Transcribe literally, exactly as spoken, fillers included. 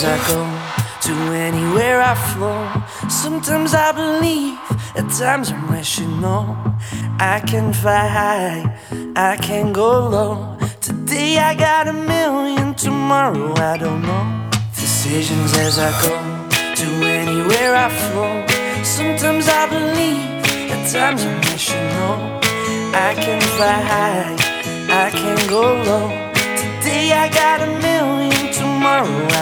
as I go, to anywhere I flow. Sometimes I believe, at times I'm rational. I can fly high, I can go low. Today I got a million, tomorrow I don't know. Decisions as I go, to anywhere I flow. Sometimes I believe, at times I'm rational. I can fly high, I can go low. Today I got a million, tomorrow